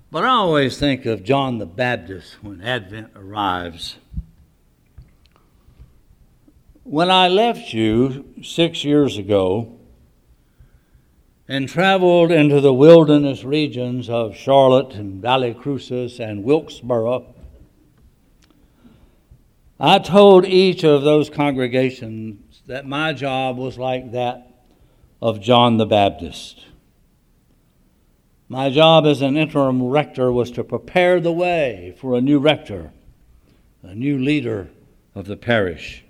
But I always think of John the Baptist when Advent arrives. When I left you 6 years ago and traveled into the wilderness regions of Charlotte and Valley Crucis and Wilkesboro, I told each of those congregations that my job was like that of John the Baptist. My job as an interim rector was to prepare the way for a new rector, a new leader of the parish.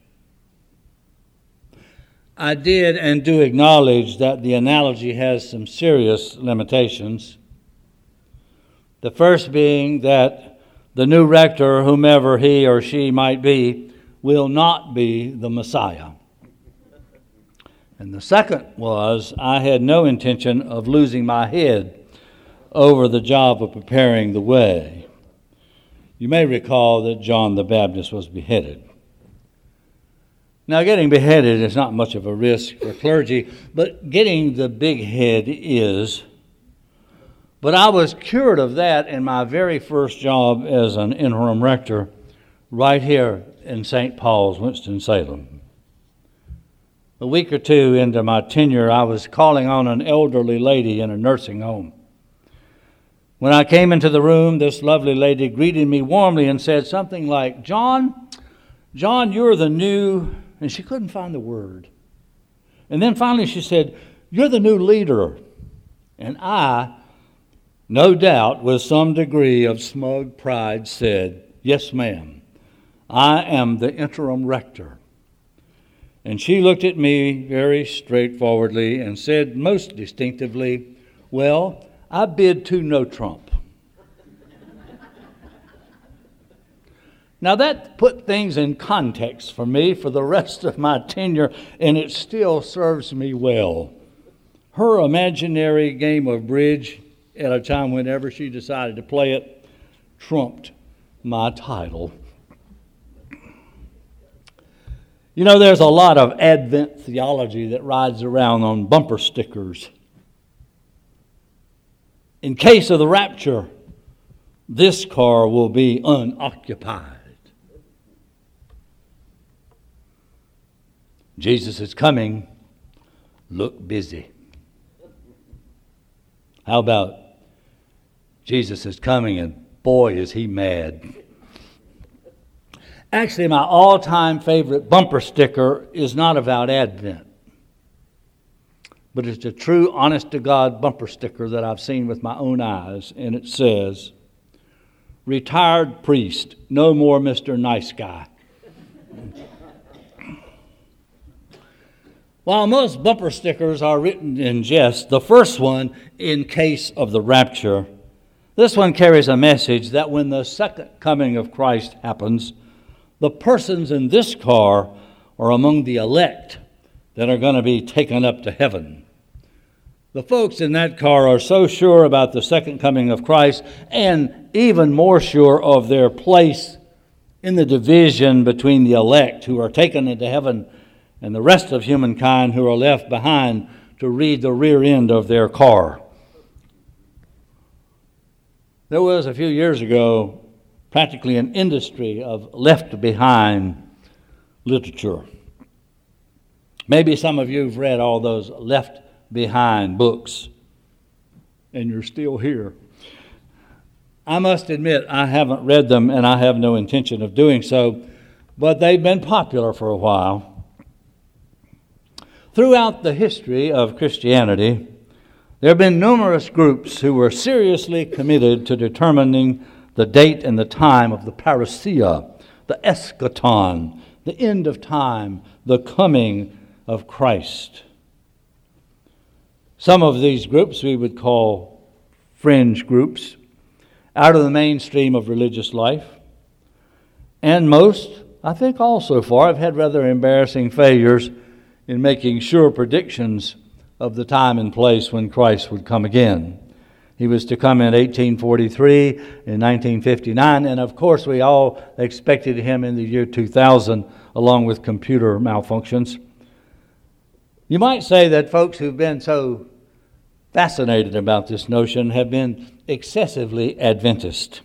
I did and do acknowledge that the analogy has some serious limitations. The first being that the new rector, whomever he or she might be, will not be the Messiah. And the second was I had no intention of losing my head over the job of preparing the way. You may recall that John the Baptist was beheaded. Now, getting beheaded is not much of a risk for clergy, but getting the big head is. But I was cured of that in my very first job as an interim rector right here in St. Paul's, Winston-Salem. A week or two into my tenure, I was calling on an elderly lady in a nursing home. When I came into the room, this lovely lady greeted me warmly and said something like, John, you're the new... And she couldn't find the word. And then finally she said, you're the new leader. And I, no doubt with some degree of smug pride, said, yes, ma'am, I am the interim rector. And she looked at me very straightforwardly and said most distinctively, well, I bid to no trump. Now that put things in context for me for the rest of my tenure, and it still serves me well. Her imaginary game of bridge at a time whenever she decided to play it trumped my title. You know, there's a lot of Advent theology that rides around on bumper stickers. In case of the rapture, this car will be unoccupied. Jesus is coming. Look busy. How about Jesus is coming and boy is he mad. Actually, my all-time favorite bumper sticker is not about Advent, but it's a true, honest-to-God bumper sticker that I've seen with my own eyes, and it says, retired priest, no more Mr. Nice Guy. While most bumper stickers are written in jest, the first one, in case of the rapture, this one carries a message that when the second coming of Christ happens, the persons in this car are among the elect that are going to be taken up to heaven. The folks in that car are so sure about the second coming of Christ and even more sure of their place in the division between the elect who are taken into heaven and the rest of humankind who are left behind to read the rear end of their car. There was a few years ago practically an industry of left behind literature. Maybe some of you have read all those left behind books, and you're still here. I must admit I haven't read them, and I have no intention of doing so, but they've been popular for a while. Throughout the history of Christianity, there have been numerous groups who were seriously committed to determining the date and the time of the parousia, the eschaton, the end of time, the coming of Christ. Some of these groups we would call fringe groups, out of the mainstream of religious life. And most, I think all so far, have had rather embarrassing failures in making sure predictions of the time and place when Christ would come again. He was to come in 1843, in 1959, and of course we all expected him in the year 2000, along with computer malfunctions. You might say that folks who've been so fascinated about this notion have been excessively Adventist.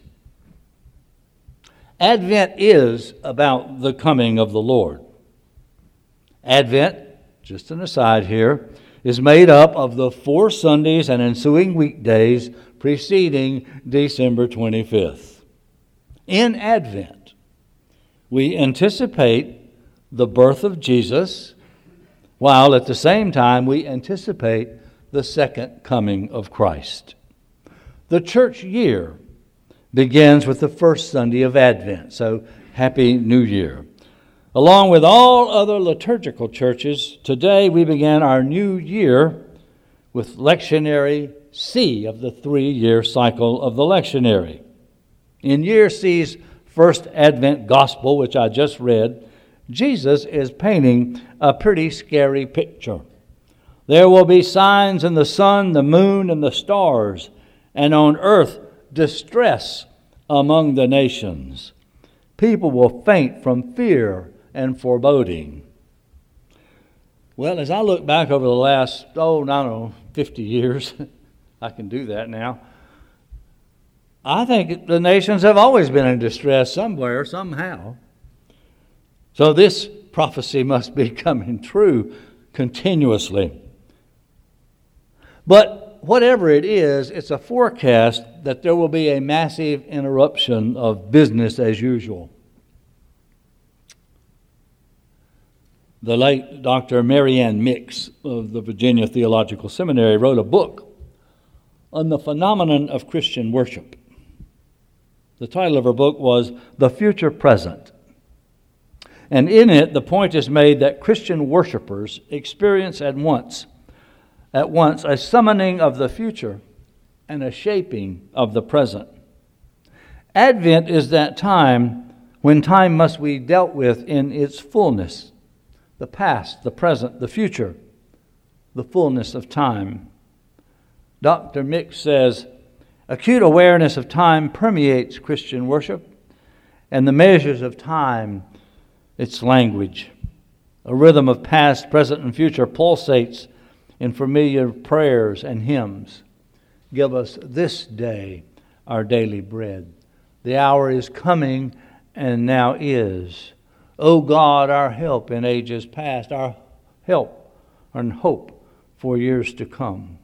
Advent is about the coming of the Lord. Advent, just an aside here, is made up of the 4 Sundays and ensuing weekdays preceding December 25th. In Advent, we anticipate the birth of Jesus, while at the same time we anticipate the second coming of Christ. The church year begins with the first Sunday of Advent, so Happy New Year. Along with all other liturgical churches, today we begin our new year with lectionary C of the 3-year cycle of the lectionary. In year C's first Advent Gospel, which I just read, Jesus is painting a pretty scary picture. There will be signs in the sun, the moon, and the stars, and on earth distress among the nations. People will faint from fear and foreboding. Well, as I look back over the last, 50 years, I can do that now, I think the nations have always been in distress somewhere, somehow. So this prophecy must be coming true continuously. But whatever it is, it's a forecast that there will be a massive interruption of business as usual. The late Dr. Marianne Mix of the Virginia Theological Seminary wrote a book on the phenomenon of Christian worship. The title of her book was The Future Present. And in it, the point is made that Christian worshipers experience at once a summoning of the future and a shaping of the present. Advent is that time when time must be dealt with in its fullness. The past, the present, the future, the fullness of time. Dr. Mix says, acute awareness of time permeates Christian worship, and the measures of time, its language. A rhythm of past, present, and future pulsates in familiar prayers and hymns. Give us this day our daily bread. The hour is coming and now is. O God, our help in ages past, our help and hope for years to come.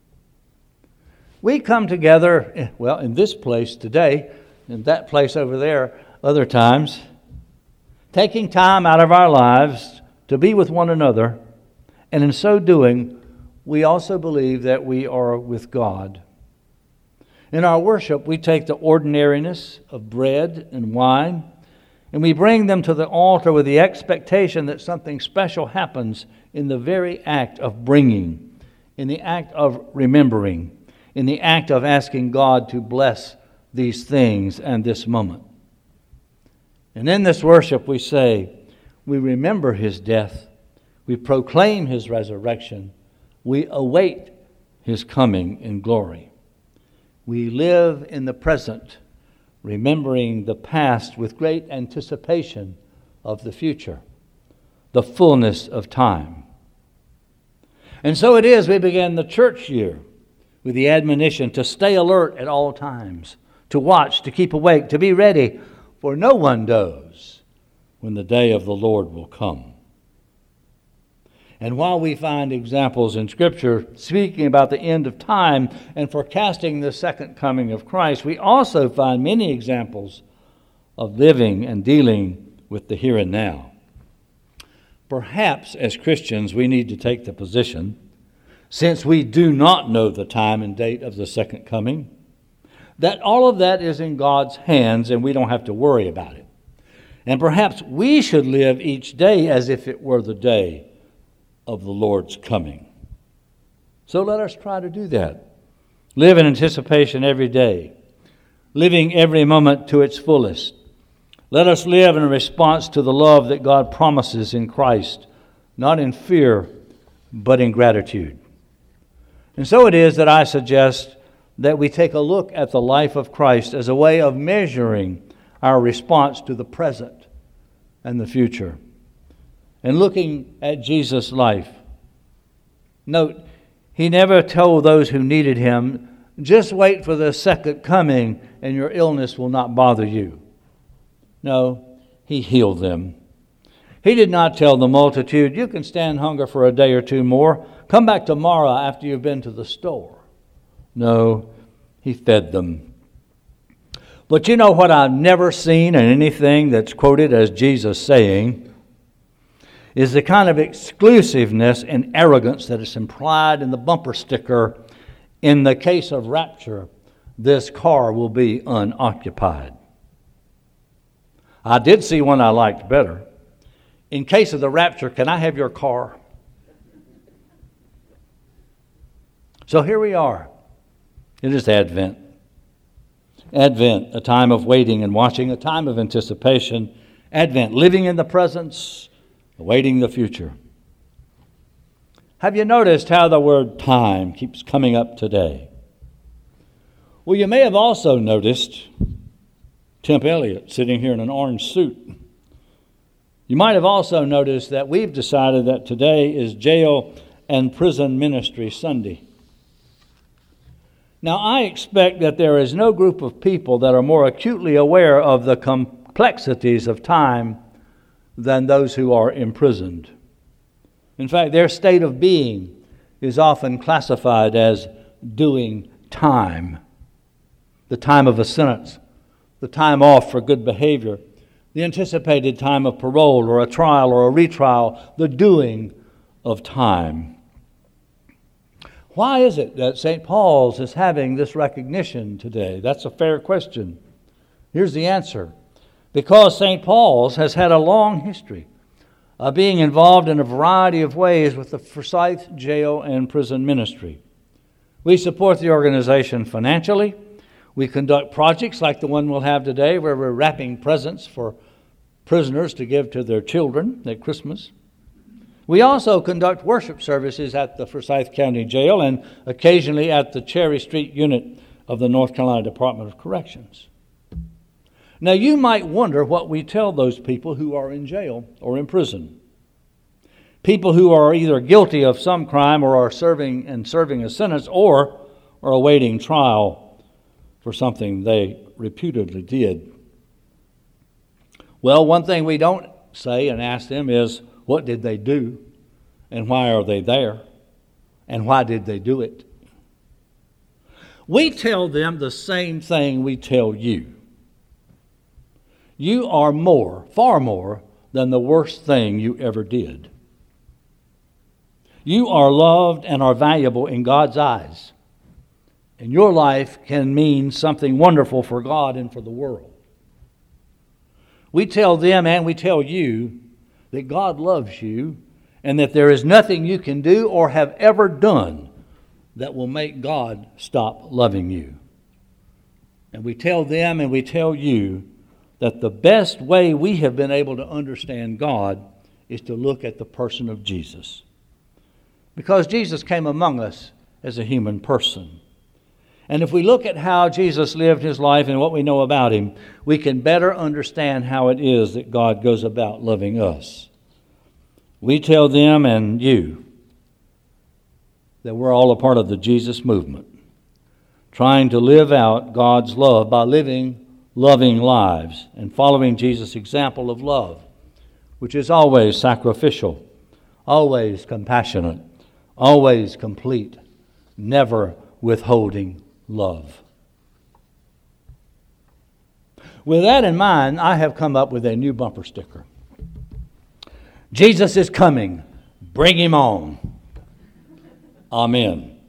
We come together, in this place today, in that place over there other times, taking time out of our lives to be with one another, and in so doing, we also believe that we are with God. In our worship, we take the ordinariness of bread and wine, and we bring them to the altar with the expectation that something special happens in the very act of bringing, in the act of remembering, in the act of asking God to bless these things and this moment. And in this worship we say, we remember His death, we proclaim His resurrection, we await His coming in glory. We live in the present, remembering the past with great anticipation of the future, the fullness of time. And so it is we begin the church year with the admonition to stay alert at all times, to watch, to keep awake, to be ready, for no one knows when the day of the Lord will come. And while we find examples in Scripture speaking about the end of time and forecasting the second coming of Christ, we also find many examples of living and dealing with the here and now. Perhaps as Christians we need to take the position, since we do not know the time and date of the second coming, that all of that is in God's hands and we don't have to worry about it. And perhaps we should live each day as if it were the day of the Lord's coming. So let us try to do that. Live in anticipation every day, living every moment to its fullest. Let us live in response to the love that God promises in Christ, not in fear, but in gratitude. And so it is that I suggest that we take a look at the life of Christ as a way of measuring our response to the present and the future. And looking at Jesus' life, note, He never told those who needed him, just wait for the second coming and your illness will not bother you. No, he healed them. He did not tell the multitude, you can stand hunger for a day or two more. Come back tomorrow after you've been to the store. No, he fed them. But you know what I've never seen in anything that's quoted as Jesus saying is the kind of exclusiveness and arrogance that is implied in the bumper sticker, in the case of rapture, this car will be unoccupied. I did see one I liked better. In case of the rapture, can I have your car? So here we are. It is Advent. Advent, a time of waiting and watching, a time of anticipation. Advent, living in the presence, awaiting the future. Have you noticed how the word time keeps coming up today? Well, you may have also noticed Temp Elliott sitting here in an orange suit. You might have also noticed that we've decided that today is Jail and Prison Ministry Sunday. Now, I expect that there is no group of people that are more acutely aware of the complexities of time than those who are imprisoned. In fact, their state of being is often classified as doing time. The time of a sentence, the time off for good behavior, the anticipated time of parole or a trial or a retrial, the doing of time. Why is it that St. Paul's is having this recognition today? That's a fair question. Here's the answer. Because St. Paul's has had a long history of being involved in a variety of ways with the Forsyth Jail and Prison Ministry. We support the organization financially. We conduct projects like the one we'll have today, where we're wrapping presents for prisoners to give to their children at Christmas. We also conduct worship services at the Forsyth County Jail and occasionally at the Cherry Street unit of the North Carolina Department of Corrections. Now, you might wonder what we tell those people who are in jail or in prison. People who are either guilty of some crime or are serving a sentence or are awaiting trial for something they reputedly did. Well, one thing we don't say and ask them is, what did they do? And why are they there? And why did they do it? We tell them the same thing we tell you. You are more, far more, than the worst thing you ever did. You are loved and are valuable in God's eyes. And your life can mean something wonderful for God and for the world. We tell them and we tell you that God loves you and that there is nothing you can do or have ever done that will make God stop loving you. And we tell them and we tell you that the best way we have been able to understand God is to look at the person of Jesus. Because Jesus came among us as a human person. And if we look at how Jesus lived his life and what we know about him, we can better understand how it is that God goes about loving us. We tell them and you that we're all a part of the Jesus movement, trying to live out God's love by living loving lives and following Jesus' example of love, which is always sacrificial, always compassionate, always complete, never withholding love. With that in mind, I have come up with a new bumper sticker. Jesus is coming. Bring him on. Amen.